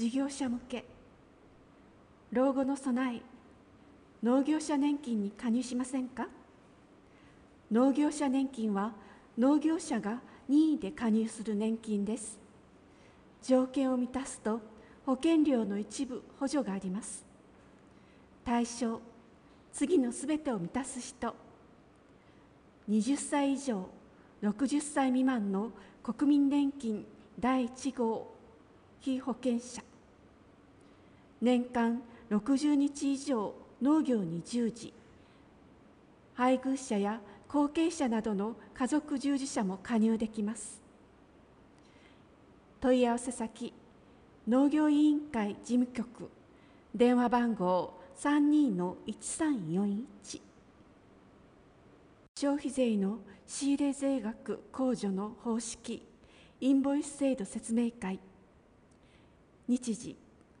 事業者向け、老後の備え、農業者年金に加入しませんか？農業者年金は農業者が任意で加入する年金です。条件を満たすと保険料の一部補助があります。対象、次のすべてを満たす人、20歳以上、60歳未満の国民年金第1号被保険者、年間60日以上農業に従事、配偶者や後継者などの家族従事者も加入できます。問い合わせ先、農業委員会事務局、電話番号 32-1341。消費税の仕入れ税額控除の方式、インボイス制度説明会。日時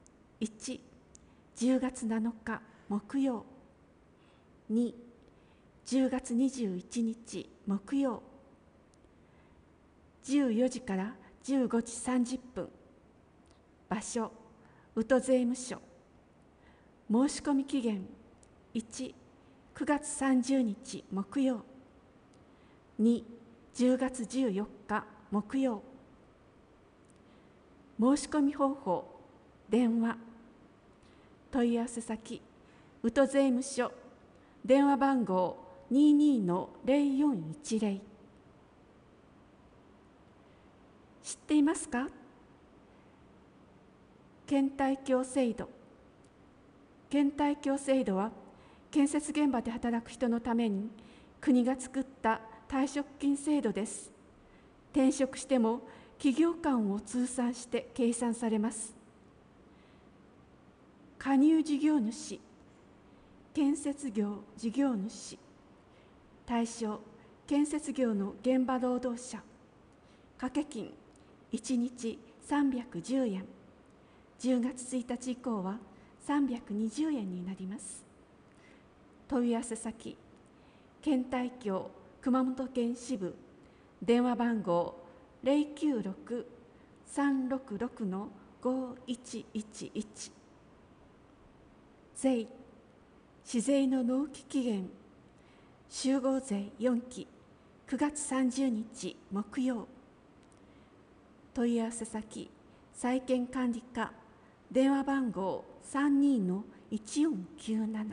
1、10月7日木曜。2、10月21日木曜。14時から15時30分。場所、宇都税務署。申し込み期限1、9月30日木曜。2、10月14日木曜。申し込み方法、電話。問い合わせ先、宇都税務署。電話番号 22-0410。知っていますか？倦怠協制度。倦怠協制度は建設現場で働く人のために国が作った退職金制度です。転職しても企業間を通算して計算されます。加入事業主、建設業事業主、対象、建設業の現場労働者、掛け金1日310円、10月1日以降は320円になります。問い合わせ先、倦怠協熊本県支部、電話番号 096-366-5111。税、市税の納期期限、集合税4期、9月30日木曜。問い合わせ先、債権管理課、電話番号 32-1497。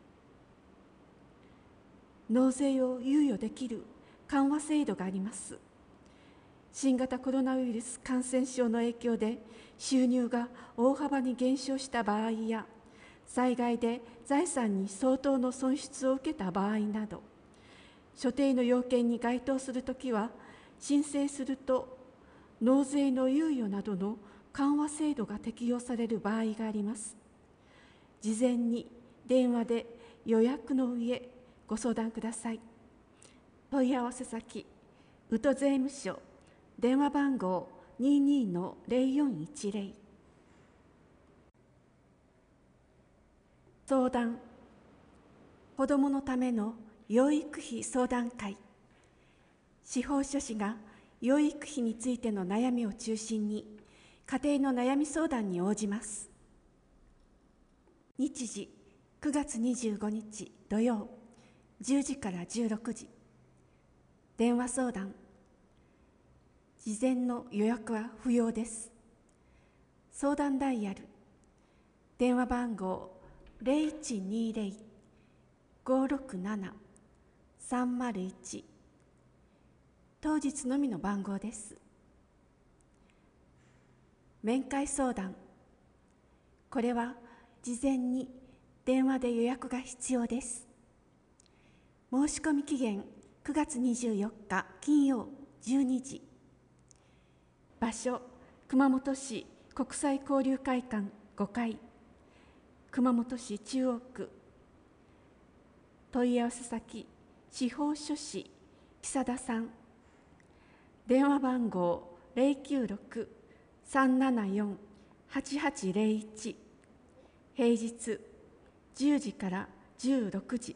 納税を猶予できる緩和制度があります。新型コロナウイルス感染症の影響で収入が大幅に減少した場合や、災害で財産に相当の損失を受けた場合など、所定の要件に該当するときは、申請すると納税の猶予などの緩和制度が適用される場合があります。事前に電話で予約の上、ご相談ください。問い合わせ先、宇都税務署、電話番号 22-0410。相談、子どものための養育費相談会。司法書士が養育費についての悩みを中心に、家庭の悩み相談に応じます。日時、9月25日土曜、10時から16時。電話相談。事前の予約は不要です。相談ダイヤル。電話番号 0120-567-301。当日のみの番号です。面会相談。これは事前に電話で予約が必要です。申し込み期限9月24日金曜12時。場所、熊本市国際交流会館5階、熊本市中央区。問い合わせ先、司法書士木定さん。電話番号 096-374-8801。平日10時から16時。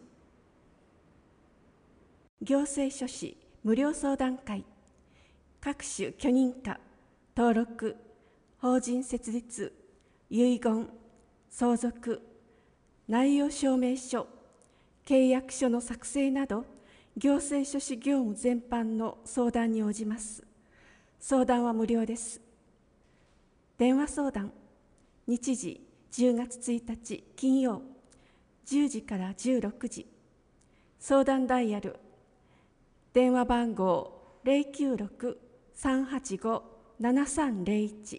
行政書士無料相談会。各種許認可、登録、法人設立、 遺言、相続、内容証明書、契約書の作成など、行政書士業務全般の相談に応じます。相談は無料です。電話相談、日時10月1日金曜、10時から16時。相談ダイヤル、電話番号096-385-7301。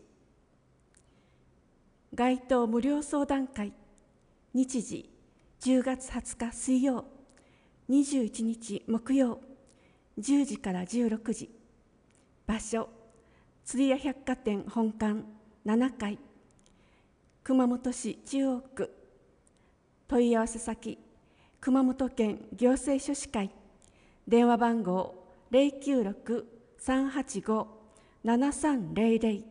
街頭無料相談会、日時10月20日水曜、21日木曜、10時から16時。場所、釣屋百貨店本館7階、熊本市中央区。問い合わせ先、熊本県行政書士会、電話番号096-385-7300。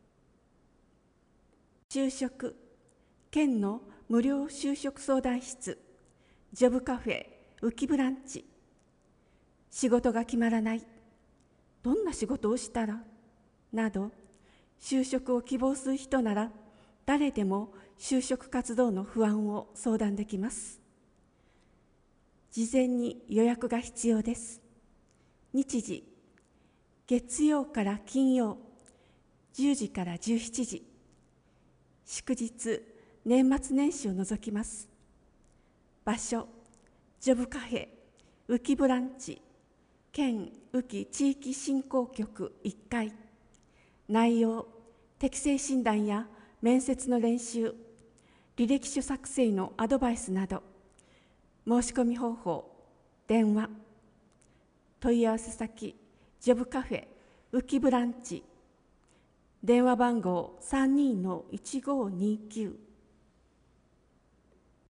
就職、県の無料就職相談室、ジョブカフェウキブランチ。仕事が決まらない、どんな仕事をしたらなど、就職を希望する人なら誰でも就職活動の不安を相談できます。事前に予約が必要です。日時、月曜から金曜、10時から17時。祝日、年末年始を除きます。場所、ジョブカフェウキブランチ、県宇城地域振興局1階。内容、適性診断や面接の練習、履歴書作成のアドバイスなど。申し込み方法、電話。問い合わせ先、ジョブカフェウキブランチ。電話番号32-1529。